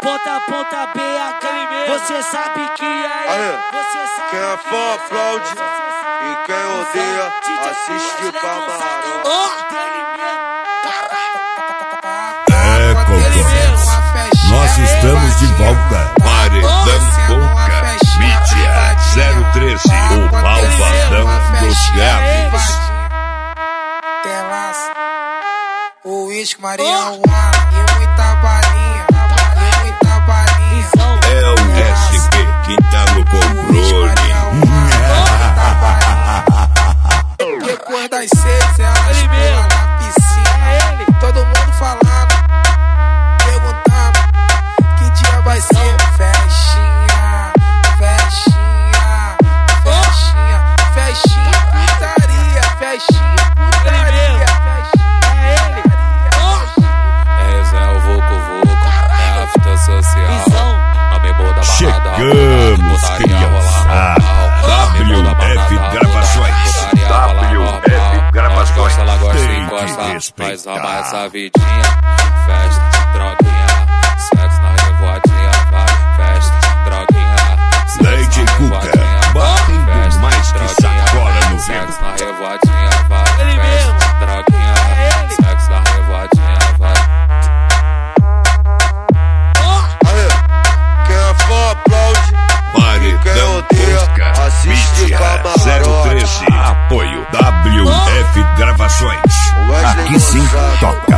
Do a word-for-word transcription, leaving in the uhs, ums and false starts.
ponta a ponta B H. Você sabe que aí, você sabe quem é fã aplaude e quem odeia assiste de camarão. É, Cocô, nós estamos de volta. Paredão Boca, mídia zero treze, o malvadão dos graves. Telas, o uísque, Marião e muita balinha, e muita balinha. É o S P que tá no controle. Depois das seis, elas pulam na piscina. Todo mundo falando, perguntando que dia vai ser. Festinha, festinha, festinha, festinha, putaria, festinha, putaria, festinha, é resenha, o Voco Voco, é a fita social. Na memória da chegamos, criançada. W F Gravações. W F Gravações. Ela gosta, Tem encosta, que mas respeitar. ama essa vidinha. Festa, droguinha, sexo na revoadinha, vai. Festa, droguinha, sexo Lady na Cuca, revoadinha, batendo festa, mais que droguinha, sacola no sexo vento. na revoadinha, vai. Festa, droguinha, sexo na revoadinha, vai. Quem é fã aplaude, Paredão Boca, mídia zero treze, apoio W F Gravações. Aqui sim toca.